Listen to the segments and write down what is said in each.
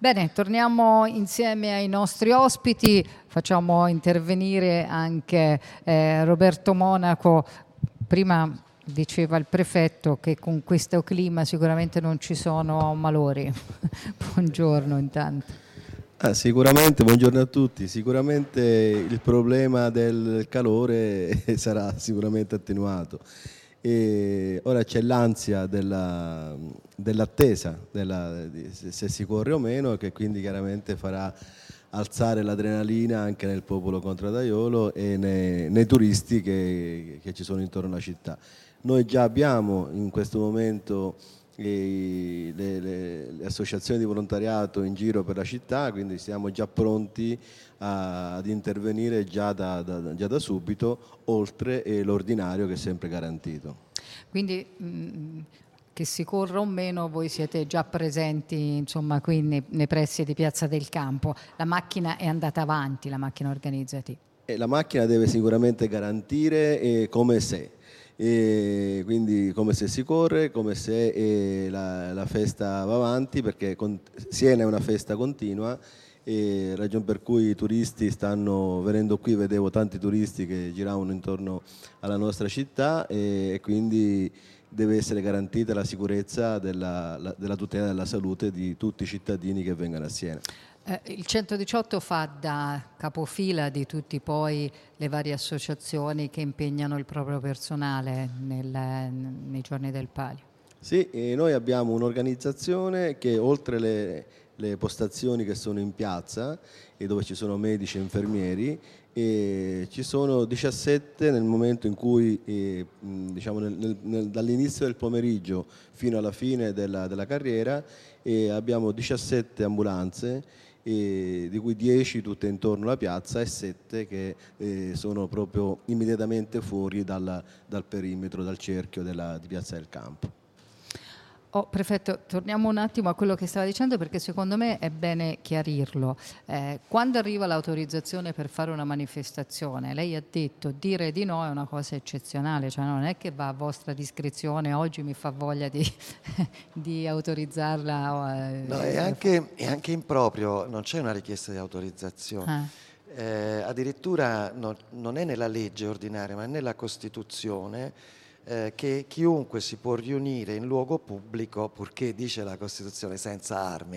Bene, torniamo insieme ai nostri ospiti, facciamo intervenire anche Roberto Monaco. Prima diceva il prefetto che con questo clima sicuramente non ci sono malori. Buongiorno intanto. Sicuramente, buongiorno a tutti. Sicuramente il problema del calore sarà sicuramente attenuato. E ora c'è l'ansia dell'attesa, se si corre o meno, che quindi chiaramente farà alzare l'adrenalina anche nel popolo contradaiolo e nei turisti che ci sono intorno alla città. Noi già abbiamo in questo momento le associazioni di volontariato in giro per la città, quindi siamo già pronti ad intervenire già da subito, oltre l'ordinario che è sempre garantito. Quindi che si corra o meno, voi siete già presenti insomma qui nei pressi di Piazza del Campo. La macchina è andata avanti, la macchina organizzativa. La macchina deve sicuramente garantire come se. Quindi come se si corre, come se la festa va avanti, perché Siena è una festa continua, ragion per cui i turisti stanno venendo qui. Vedevo tanti turisti che giravano intorno alla nostra città e quindi deve essere garantita la sicurezza della tutela della salute di tutti i cittadini che vengano a Siena. Il 118 fa da capofila di tutti poi le varie associazioni che impegnano il proprio personale nei giorni del Palio. Sì, noi abbiamo un'organizzazione che oltre le postazioni che sono in piazza e dove ci sono medici e infermieri, ci sono 17 nel momento in cui, diciamo dall'inizio del pomeriggio fino alla fine della carriera, abbiamo 17 ambulanze, di cui 10 tutte intorno alla piazza e 7 che sono proprio immediatamente fuori dal perimetro, dal cerchio di Piazza del Campo. Prefetto, torniamo un attimo a quello che stava dicendo, perché secondo me è bene chiarirlo. Quando arriva l'autorizzazione per fare una manifestazione, lei ha detto dire di no è una cosa eccezionale, cioè non è che va a vostra discrezione, oggi mi fa voglia di autorizzarla. No, è anche improprio, non c'è una richiesta di autorizzazione. Addirittura non è nella legge ordinaria, ma è nella Costituzione, che chiunque si può riunire in luogo pubblico, purché, dice la Costituzione, senza armi,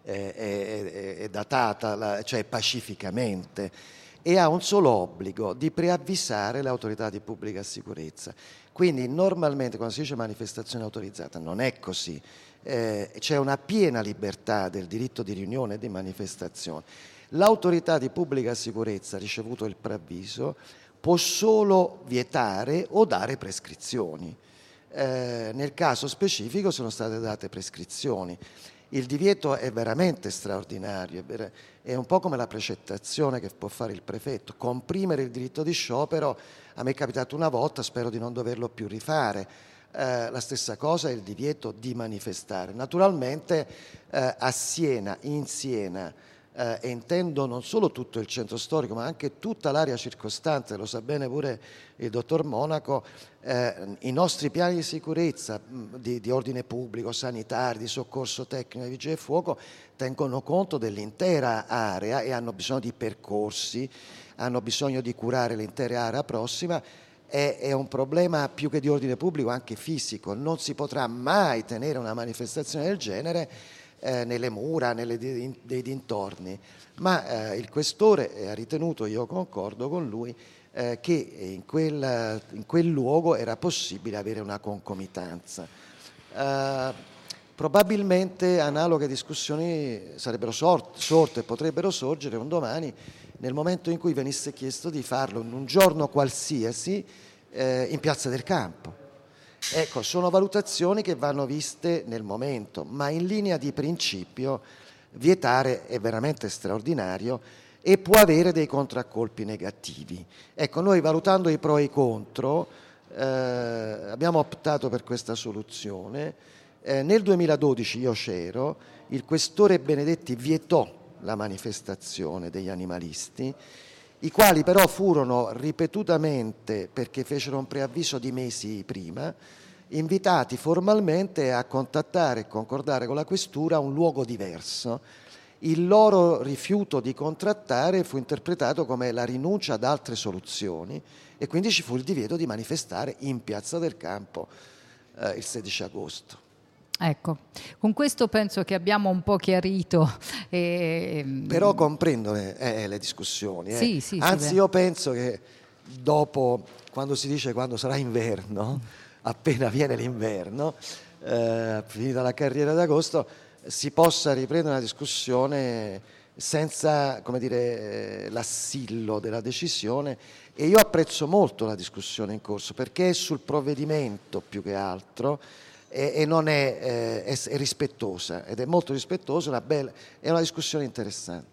è datata, cioè pacificamente, e ha un solo obbligo: di preavvisare le autorità di pubblica sicurezza. Quindi normalmente quando si dice manifestazione autorizzata non è così, c'è una piena libertà del diritto di riunione e di manifestazione. L'autorità di pubblica sicurezza, ricevuto il preavviso, può solo vietare o dare prescrizioni. Nel caso specifico sono state date prescrizioni. Il divieto è veramente straordinario, è un po' come la precettazione che può fare il prefetto. Comprimere il diritto di sciopero, a me è capitato una volta, spero di non doverlo più rifare. La stessa cosa è il divieto di manifestare. Naturalmente a Siena, in Siena, e intendo non solo tutto il centro storico ma anche tutta l'area circostante, lo sa bene pure il dottor Monaco, i nostri piani di sicurezza di ordine pubblico, sanitari, di soccorso tecnico, di vigili del fuoco tengono conto dell'intera area e hanno bisogno di percorsi, hanno bisogno di curare l'intera area prossima. È un problema più che di ordine pubblico anche fisico. Non si potrà mai tenere una manifestazione del genere nelle mura, dei dintorni, ma il questore ha ritenuto, io concordo con lui, che in quel luogo era possibile avere una concomitanza. Probabilmente analoghe discussioni sarebbero sorte e potrebbero sorgere un domani, nel momento in cui venisse chiesto di farlo in un giorno qualsiasi in Piazza del Campo. Ecco, sono valutazioni che vanno viste nel momento, ma in linea di principio vietare è veramente straordinario e può avere dei contraccolpi negativi. Ecco, noi valutando i pro e i contro abbiamo optato per questa soluzione. Nel 2012 io c'ero, il questore Benedetti vietò la manifestazione degli animalisti, i quali però furono ripetutamente, perché fecero un preavviso di mesi prima, invitati formalmente a contattare e concordare con la questura un luogo diverso il loro rifiuto di contrattare fu interpretato come la rinuncia ad altre soluzioni e quindi ci fu il divieto di manifestare in Piazza del Campo il 16 agosto. Ecco, con questo penso che abbiamo un po' chiarito. Però comprendo le discussioni. Sì, sì, anzi, io penso che dopo, quando si dice quando sarà inverno, appena viene l'inverno, finita la carriera d'agosto, si possa riprendere una discussione senza, come dire, l'assillo della decisione. E io apprezzo molto la discussione in corso perché è sul provvedimento più che altro e non è rispettosa, ed è molto rispettosa, è una discussione interessante.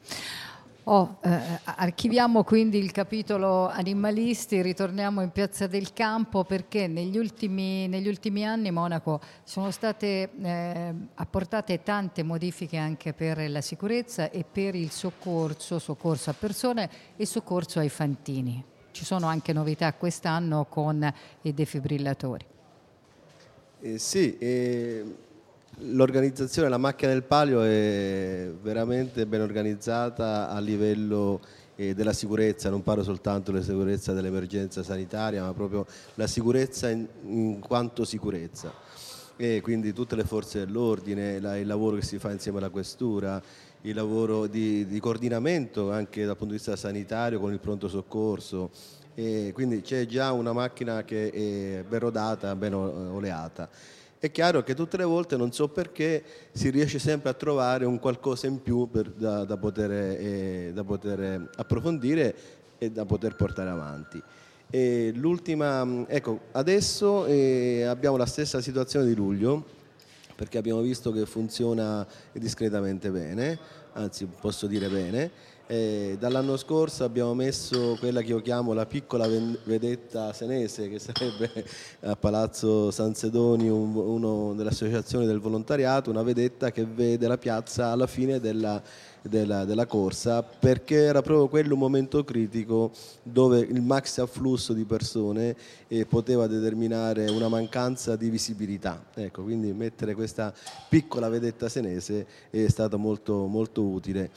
Archiviamo quindi il capitolo animalisti, ritorniamo in Piazza del Campo perché negli ultimi anni, Monaco, sono state apportate tante modifiche anche per la sicurezza e per il soccorso a persone e soccorso ai fantini. Ci sono anche novità quest'anno con i defibrillatori. Sì, l'organizzazione, la macchina del palio è veramente ben organizzata a livello della sicurezza, non parlo soltanto della sicurezza dell'emergenza sanitaria, ma proprio la sicurezza in quanto sicurezza. E quindi tutte le forze dell'ordine, il lavoro che si fa insieme alla questura, il lavoro di coordinamento anche dal punto di vista sanitario con il pronto soccorso. E quindi c'è già una macchina che è ben rodata, ben oleata. È chiaro che tutte le volte, non so perché, si riesce sempre a trovare un qualcosa in più da poter approfondire e da poter portare avanti. Ecco, adesso abbiamo la stessa situazione di luglio, perché abbiamo visto che funziona discretamente bene, anzi posso dire bene. Dall'anno scorso abbiamo messo quella che io chiamo la piccola vedetta senese, che sarebbe a Palazzo San Sedoni uno delle associazioni del volontariato, una vedetta che vede la piazza alla fine della corsa, perché era proprio quello un momento critico dove il maxi afflusso di persone poteva determinare una mancanza di visibilità. Ecco, quindi mettere questa piccola vedetta senese è stato molto, molto utile.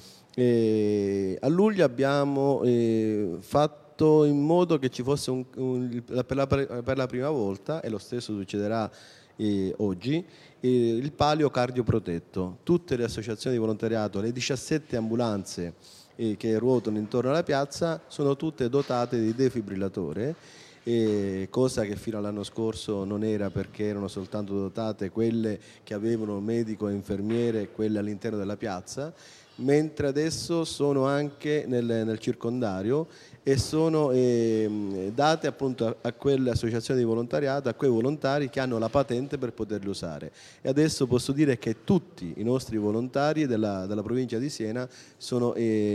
A luglio abbiamo fatto in modo che ci fosse per la prima volta, e lo stesso succederà oggi, il palio cardioprotetto. Tutte le associazioni di volontariato, le 17 ambulanze che ruotano intorno alla piazza sono tutte dotate di defibrillatore, cosa che fino all'anno scorso non era, perché erano soltanto dotate quelle che avevano medico e infermiere, quelle all'interno della piazza, mentre adesso sono anche nel circondario e sono date appunto a quelle associazioni di volontariato, a quei volontari che hanno la patente per poterle usare. E adesso posso dire che tutti i nostri volontari della provincia di Siena sono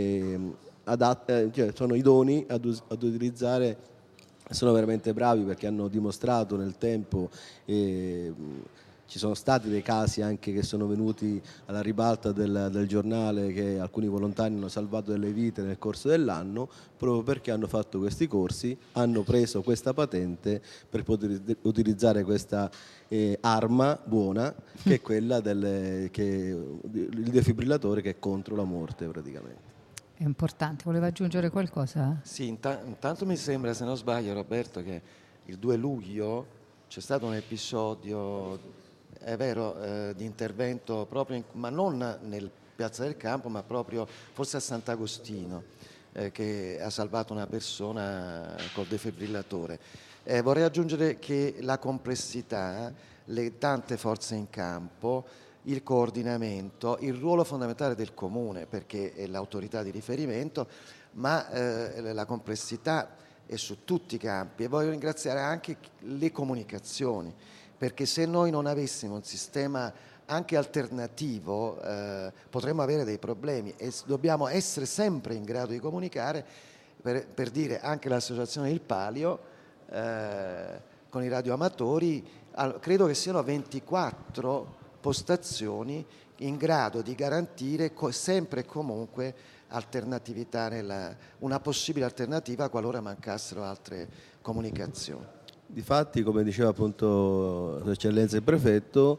sono idonei ad utilizzare, sono veramente bravi perché hanno dimostrato nel tempo. Ci sono stati dei casi anche che sono venuti alla ribalta del giornale, che alcuni volontari hanno salvato delle vite nel corso dell'anno proprio perché hanno fatto questi corsi, hanno preso questa patente per poter utilizzare questa arma buona, che è quella il defibrillatore, che è contro la morte praticamente. È importante. Voleva aggiungere qualcosa? Sì, intanto mi sembra, se non sbaglio, Roberto, che il 2 luglio c'è stato un episodio, è vero, di intervento proprio, ma non nel Piazza del Campo, ma proprio forse a Sant'Agostino, che ha salvato una persona col defibrillatore. Vorrei aggiungere che la complessità, le tante forze in campo, il coordinamento, il ruolo fondamentale del comune, perché è l'autorità di riferimento, ma la complessità è su tutti i campi. E voglio ringraziare anche le comunicazioni, perché se noi non avessimo un sistema anche alternativo potremmo avere dei problemi, e dobbiamo essere sempre in grado di comunicare, per dire anche l'associazione Il Palio con i radioamatori, credo che siano 24 postazioni in grado di garantire sempre e comunque alternatività, una possibile alternativa qualora mancassero altre comunicazioni. Difatti, come diceva appunto l'eccellenza il prefetto,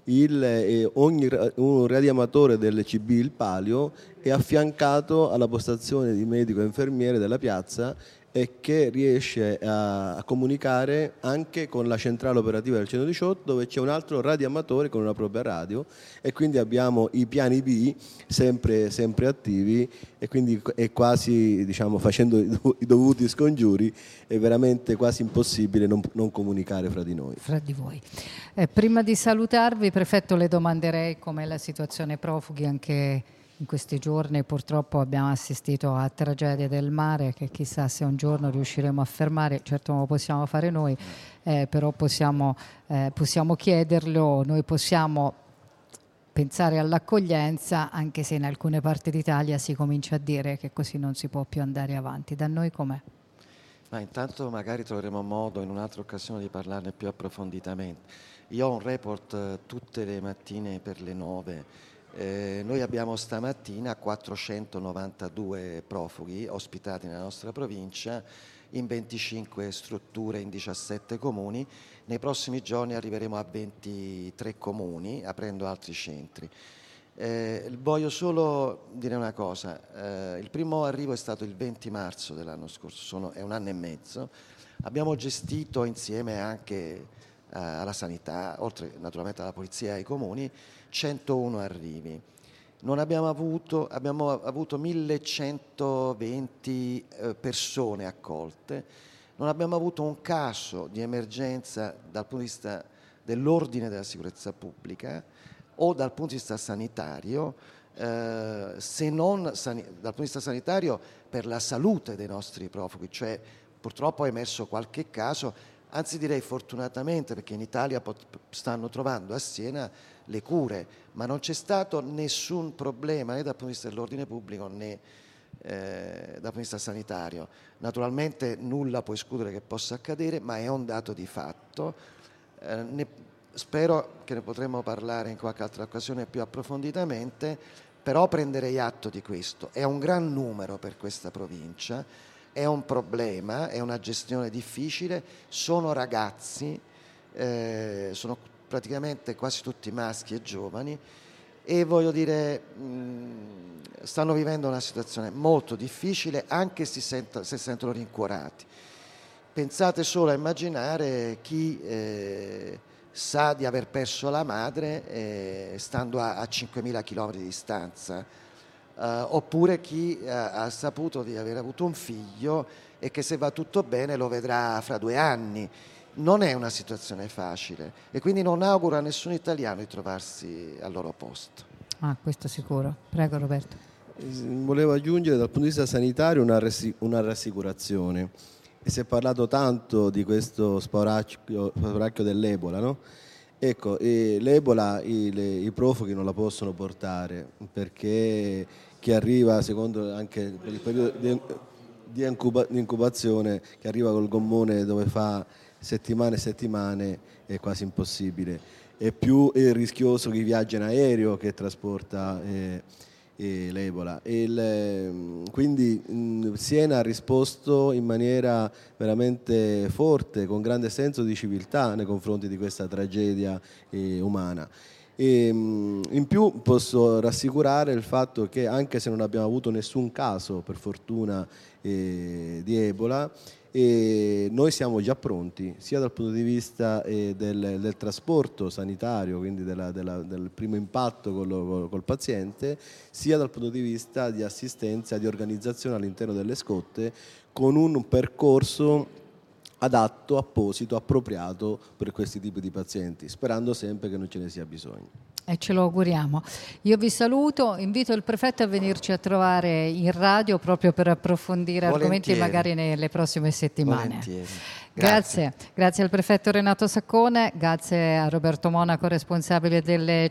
un radioamatore del CB Il Palio è affiancato alla postazione di medico e infermiere della piazza e che riesce a comunicare anche con la centrale operativa del 118, dove c'è un altro radioamatore con una propria radio, e quindi abbiamo i piani B sempre attivi, e quindi è quasi, diciamo, facendo i dovuti scongiuri, è veramente quasi impossibile non comunicare fra di noi. Fra di voi. Prima di salutarvi, prefetto, le domanderei com'è la situazione profughi. Anche in questi giorni purtroppo abbiamo assistito a tragedie del mare che chissà se un giorno riusciremo a fermare. Certo non lo possiamo fare noi, però possiamo chiederlo, noi possiamo pensare all'accoglienza, anche se in alcune parti d'Italia si comincia a dire che così non si può più andare avanti. Da noi com'è? Ma intanto magari troveremo modo in un'altra occasione di parlarne più approfonditamente. Io ho un report tutte le mattine per le 9. Noi abbiamo stamattina 492 profughi ospitati nella nostra provincia in 25 strutture in 17 comuni. Nei prossimi giorni arriveremo a 23 comuni, aprendo altri centri. Voglio solo dire una cosa, il primo arrivo è stato il 20 marzo dell'anno scorso, è un anno e mezzo. Abbiamo gestito insieme anche alla sanità, oltre naturalmente alla polizia e ai comuni, 101 arrivi. Abbiamo avuto 1120 persone accolte, non abbiamo avuto un caso di emergenza dal punto di vista dell'ordine della sicurezza pubblica o dal punto di vista sanitario, se non dal punto di vista sanitario per la salute dei nostri profughi, cioè purtroppo è emerso qualche caso, anzi direi fortunatamente, perché in Italia stanno trovando a Siena le cure, ma non c'è stato nessun problema né dal punto di vista dell'ordine pubblico né dal punto di vista sanitario. Naturalmente nulla può escludere che possa accadere, ma è un dato di fatto. Spero che ne potremo parlare in qualche altra occasione più approfonditamente, però prenderei atto di questo. È un gran numero per questa provincia, è un problema, è una gestione difficile, sono ragazzi, sono praticamente quasi tutti maschi e giovani, e voglio dire, stanno vivendo una situazione molto difficile, anche se si sentono rincuorati. Pensate solo a immaginare chi sa di aver perso la madre stando a 5.000 km di distanza, oppure chi ha saputo di aver avuto un figlio e che, se va tutto bene, lo vedrà fra 2 anni. Non è una situazione facile e quindi non auguro a nessun italiano di trovarsi al loro posto. Questo sicuro. Prego Roberto. Volevo aggiungere dal punto di vista sanitario una rassicurazione. E si è parlato tanto di questo spauracchio dell'Ebola, no? Ecco, l'Ebola i profughi non la possono portare, perché chi arriva, secondo anche il periodo di incubazione, che arriva col gommone dove fa settimane e settimane, è quasi impossibile. È più rischioso chi viaggia in aereo che trasporta l'Ebola. Quindi Siena ha risposto in maniera veramente forte, con grande senso di civiltà nei confronti di questa tragedia umana. In più posso rassicurare il fatto che, anche se non abbiamo avuto nessun caso, per fortuna, di Ebola, noi siamo già pronti, sia dal punto di vista del trasporto sanitario, quindi del primo impatto col paziente, sia dal punto di vista di assistenza, di organizzazione all'interno delle scotte, con un percorso adatto, apposito, appropriato per questi tipi di pazienti, sperando sempre che non ce ne sia bisogno. E ce lo auguriamo. Io vi saluto, invito il prefetto a venirci a trovare in radio proprio per approfondire argomenti magari nelle prossime settimane. Grazie al prefetto Renato Saccone, grazie a Roberto Monaco, responsabile delle